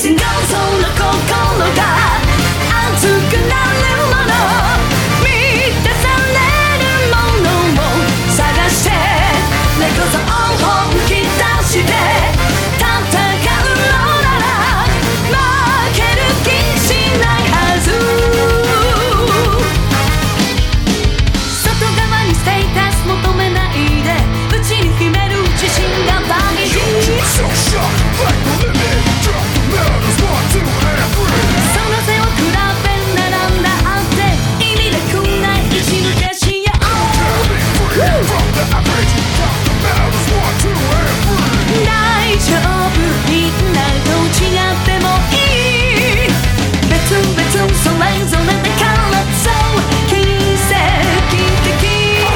Anything goes その心が熱くなるもの満たされるものを探してレコードを本気出して戦うのなら負ける気しないはず外側にステータス求めないで内に秘める自信が大事その背を比べ並んだって意味なくない一抜けしよう大丈夫みんなと違ってもいい別々それぞれだからそう奇跡的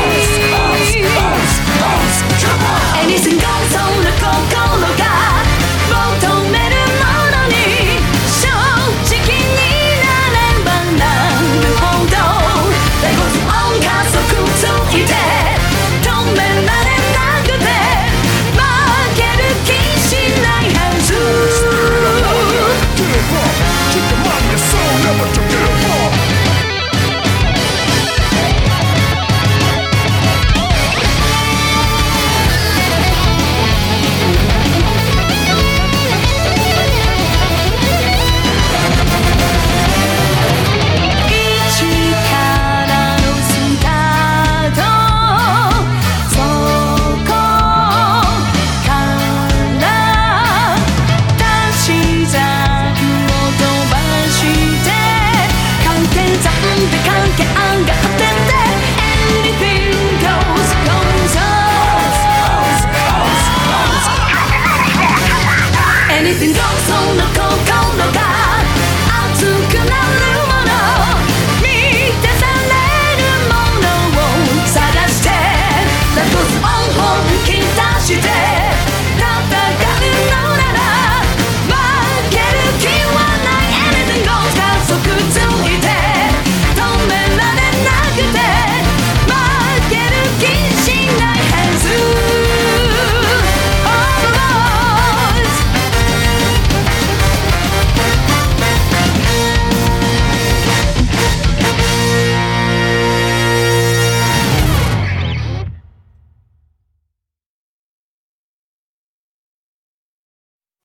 Anything goes その心が求めるものに正直になればなるほどレコード音加速ついて止められなくて負ける気しないはず Keep the mind and soul, never to give up. Anything